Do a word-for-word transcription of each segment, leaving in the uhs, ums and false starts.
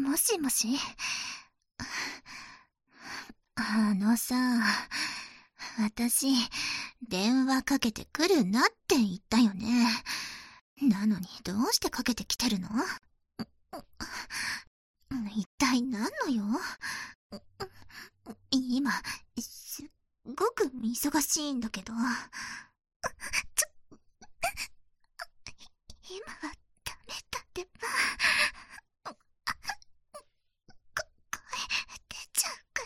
もしもし。あのさ、私、電話かけてくるなって言ったよね。なのにどうしてかけてきてるの？一体何の用？今、すっごく忙しいんだけど。ちょ、今はダメだってば。こ、声出ちゃうから。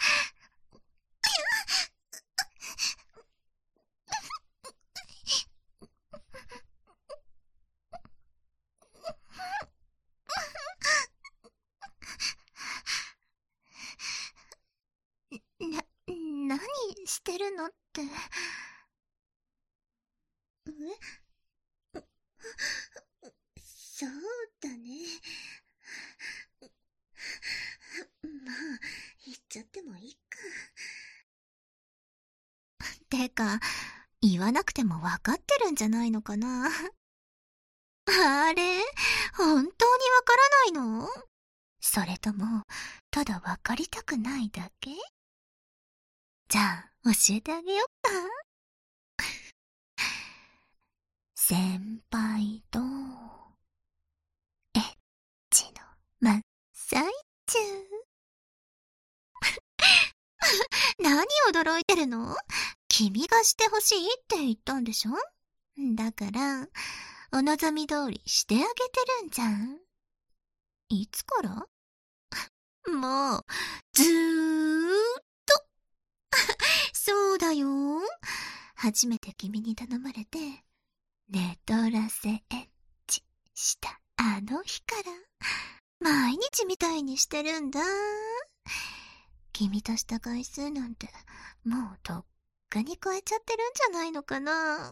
な、何してるのって。え？そうだね。まあ、言っちゃってもいいか。てか、言わなくても分かってるんじゃないのかな。あれ？本当に分からないの？それとも、ただ分かりたくないだけ？じゃあ、教えてあげよっか。先輩と、エッチの真っ最中。何驚いてるの？君がしてほしいって言ったんでしょ？だから、お望み通りしてあげてるんじゃん。いつから？もう、ずーっと。そうだよ。初めて君に頼まれて、寝取らせエッチしたあの日から、毎日みたいにしてるんだ。君とした回数なんて、もうとっくに超えちゃってるんじゃないのかな。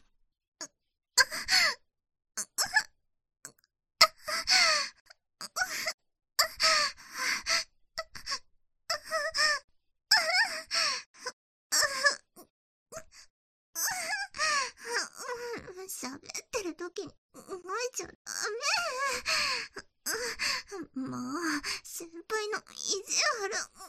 喋ってる時に動いちゃダメ。もう、先輩の意地悪。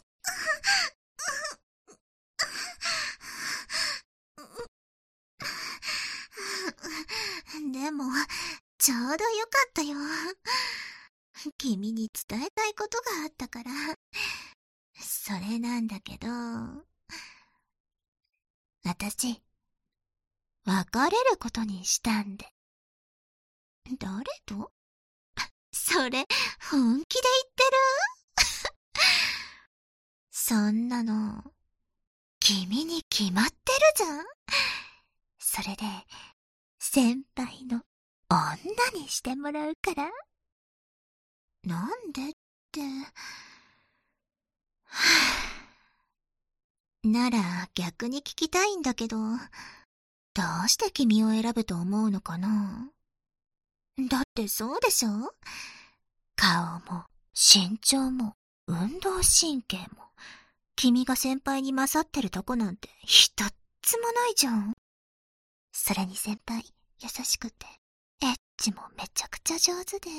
でも、ちょうどよかったよ。君に伝えたいことがあったから。それなんだけど、私、別れることにしたんで。誰と？それ、本気で言ってる？そんなの、君に決まってるじゃん。それで、先輩の女にしてもらうから。なんでって。なら逆に聞きたいんだけど、どうして君を選ぶと思うのかな？だってそうでしょ？顔も身長も運動神経も君が先輩に勝ってるとこなんて一つもないじゃん。それに先輩優しくてエッチもめちゃくちゃ上手で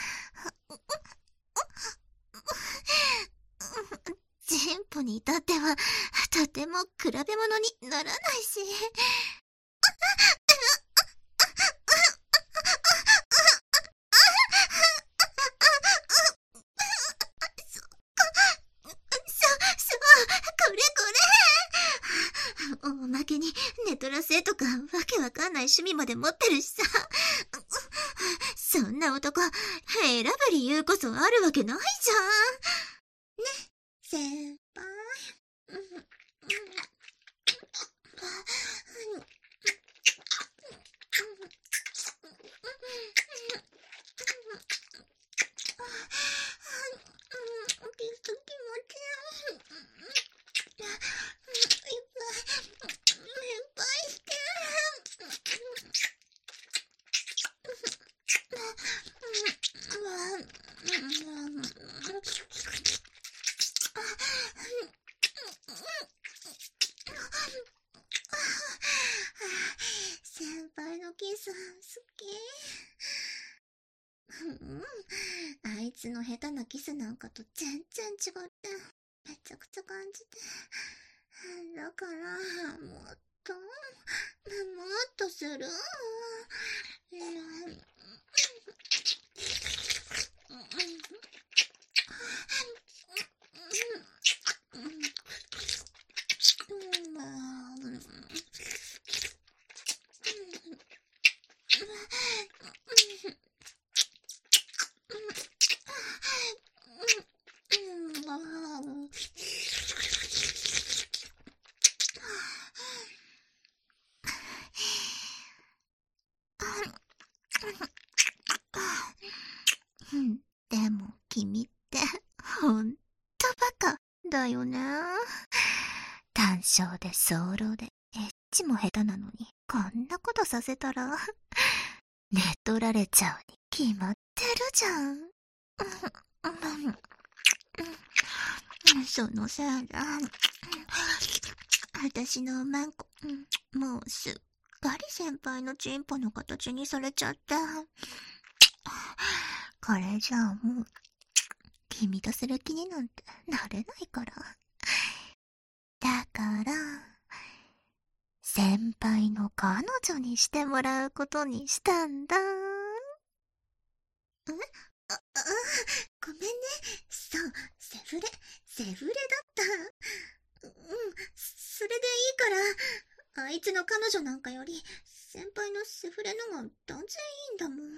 ジンポに至ってはとても比べ物にならないし。おまけにネトラ性とかわけわかんない趣味まで持ってるしさ。そんな男選ぶ理由こそあるわけないじゃん。ね、先輩。 と全然違ってめちゃくちゃ感じて、だからもっともっとする。でも君ってほんとバカだよね。単勝で早漏でエッチも下手なのにこんなことさせたら寝取られちゃうに決まってるじゃん。そのせいで私のマンコもうすっかり先輩のチンポの形にされちゃって、これじゃあもう君とする気になんてなれないから。だから先輩の彼女にしてもらうことにしたんだ。えああごめんね。そう、セフレセフレだった。うん、それでいいから。あいつの彼女なんかより先輩のセフレのが断然いいんだもん。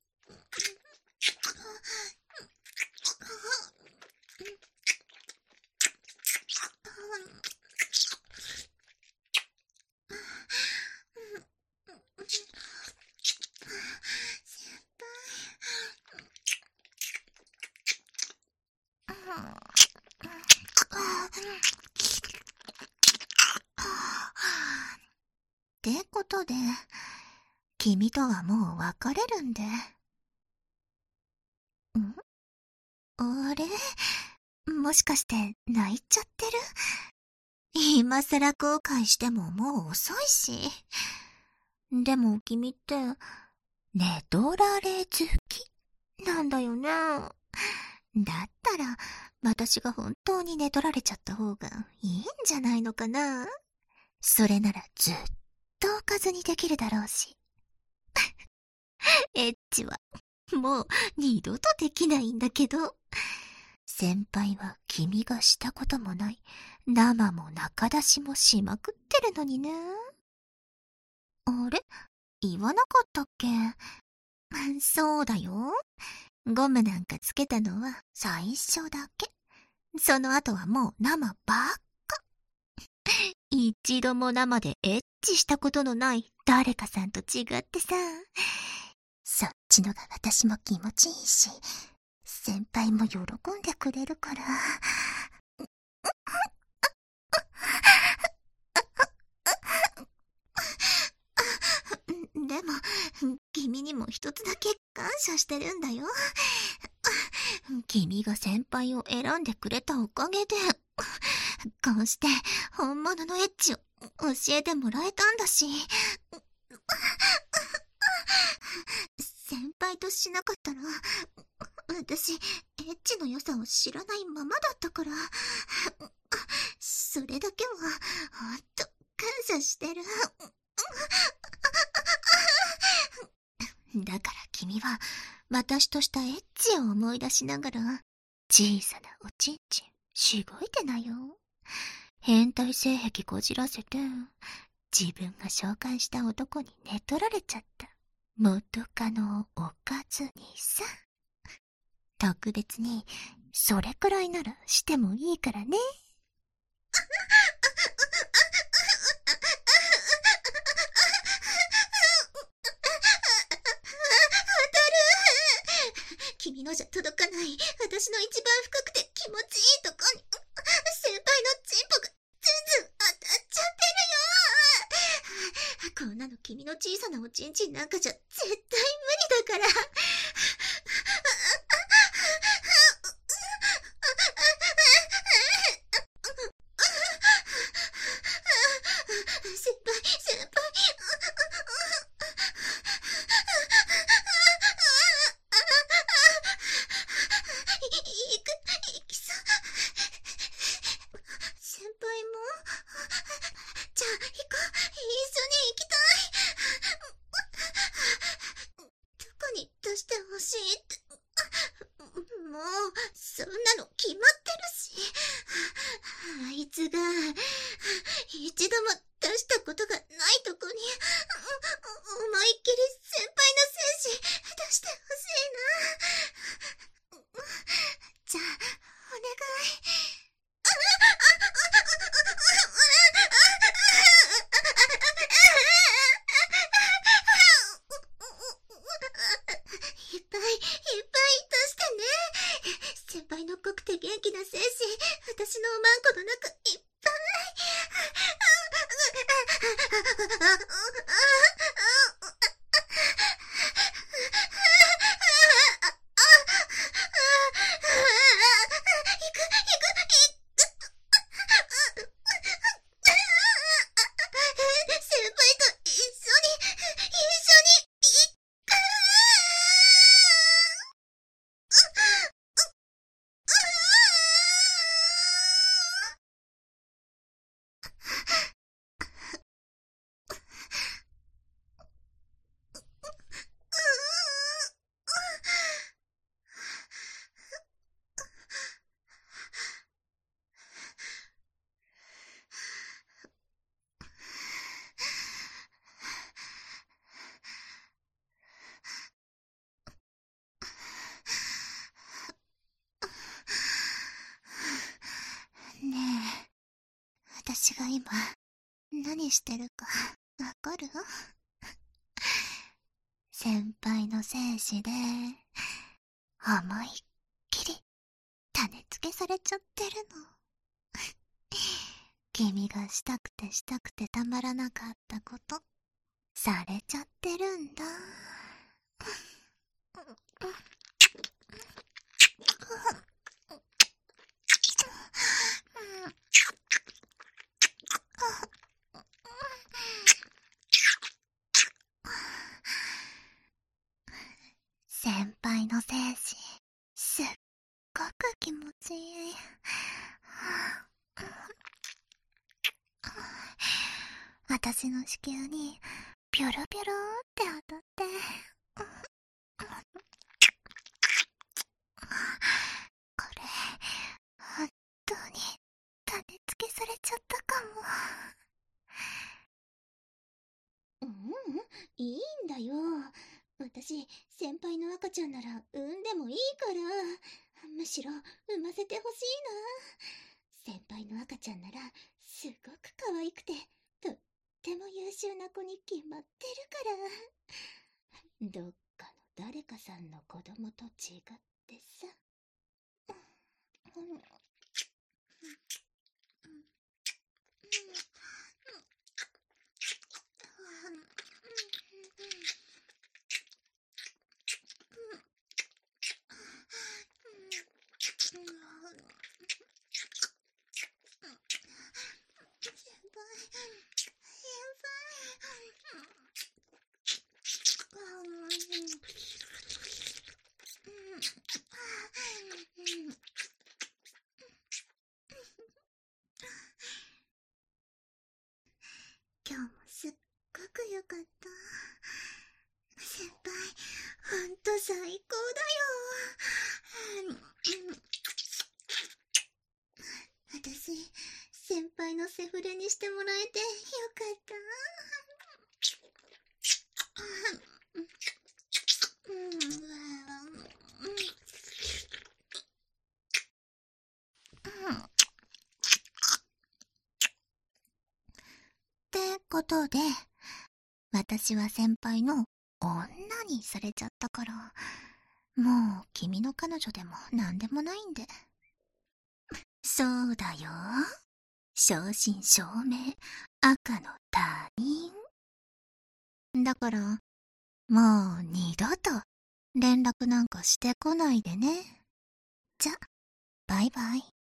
ってことで、君とはもう別れるんで。ん？あれ？もしかして泣いちゃってる？今さら後悔してももう遅いし。でも君って、寝取られ好きなんだよね。だったら、私が本当に寝取られちゃった方がいいんじゃないのかな。それならずっとおかずにできるだろうし。エッチはもう二度とできないんだけど。先輩は君がしたこともない生も中出しもしまくってるのにね。あれ？言わなかったっけ？そうだよ。ゴムなんかつけたのは最初だけ。その後はもう生ばっか。一度も生でエッチしたことのない誰かさんと違ってさ。そっちのが私も気持ちいいし、先輩も喜んでくれるから。でも、君にも一つだけ感謝してるんだよ。君が先輩を選んでくれたおかげで、こうして本物のエッチを教えてもらえたんだし。先輩としなかったら、私、エッチの良さを知らないままだったから、それだけは、ほんと、感謝してる。だから君は、私としたエッチを思い出しながら、小さなおちんちん、しごいてなよ。変態性癖こじらせて、自分が紹介した男に寝取られちゃった。元カノをおかずにさ。特別に、それくらいならしてもいいからね。君のじゃ届かない私の一番深くて気持ちいいとこに先輩のチンポがズンズン当たっちゃってるよ。こんなの君の小さなおちんちんなんかじゃ絶対無理だから。先輩先輩いく、いつが、一度も出したことがないとこに、思いっきり先輩の精子出してほしいな。じゃあ、お願い。いっぱいいっぱい出してね。先輩の濃くて元気な精子、私のおまんこの中いっぱい。ねえ、私が今何してるかわかる？先輩の精子で思いっきり種付けされちゃってるの。君がしたくてしたくてたまらなかったことされちゃってるんだ。先輩の精子、すっごく気持ちいい。私の子宮にピョロピョロって当たって、これ本当に種付けされちゃったかも。うん、いいんだよ。私、先輩の赤ちゃんなら産んでもいいから。むしろ産ませてほしいな。先輩の赤ちゃんならすごく可愛くてとっても優秀な子に決まってるから。どっかの誰かさんの子供と違ってさ。今日もすっごく良かった。先輩、ほんと最高だよ。私、先輩のセフレにしてもらえてよかった。ってことで、私は先輩の女にされちゃったから、もう君の彼女でもなんでもないんで。そうだよ。正真正銘、赤の他人。だから、もう二度と連絡なんかしてこないでね。じゃ、バイバイ。